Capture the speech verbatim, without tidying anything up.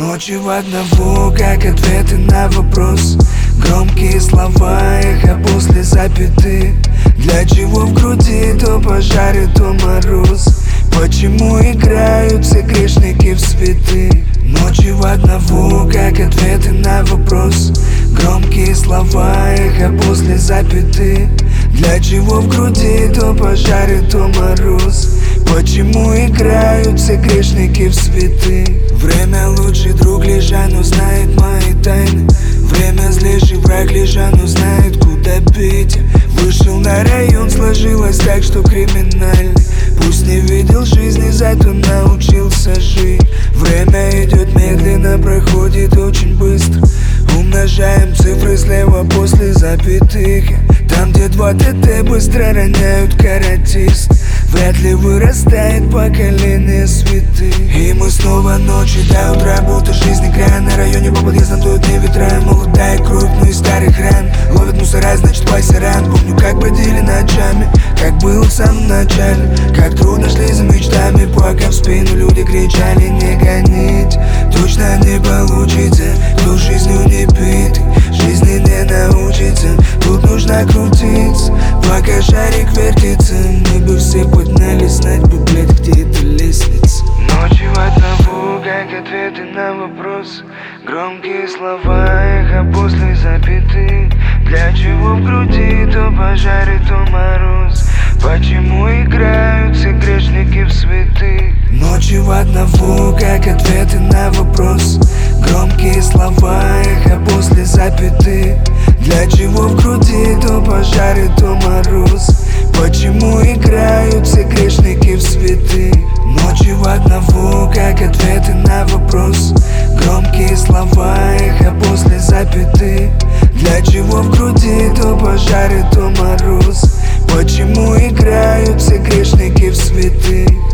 Ночи в одного, как ответы на вопрос. Громкие слова, эхо после запятых. Для чего в груди то пожар и то мороз? Почему играют все грешники в святых? Ночи в одного, как ответы на вопрос. Громкие слова, эхо после запятых. Для чего в груди то пожар и то мороз? Почему играют все грешники в святых? Время лучший друг, лишь оно знает мои тайны. Время злейший враг, лишь оно знает, куда бить. Вышел на район, сложилось так, что криминальный. Пусть не видел жизни, зато научился жить. Время идет медленно, проходит очень быстро. Умножаем цифры слева после запятых. Там, где два ТТ быстро роняют каратист, вряд ли вырастает поколение святых. И мы снова ночи до утра, будто жизнь игра. На районе по подъездам дуют мне ветра. Молодая кровь, ну и старых ран. Ловят мусора, значит пасеран. Помню, как бродили ночами, как было в самом начале. Как трудно шли за мечтами, пока в спину люди кричали: не гонить, точно не получится. Кто жизнью не бит, жизни не научится. Тут нужно крутиться, пока шарик вертится. Мы бы все поднялись, знать бы, блядь, где эта лестница. Ночи в одного, как ответы на вопрос. Громкие слова, эхо после запятых. Для чего в груди то пожар и то мороз? Почему играют все грешники в святых? Ночи в одного, как ответы на вопрос. Громкие слова, эхо после запятых. Для чего в груди то пожар и то мороз? Почему играют все грешники в святых? Ночи в одного, как ответы на вопрос. Громкие слова, эхо после запятых. Для чего в груди то пожар и то мороз? Почему играют все грешники в святых?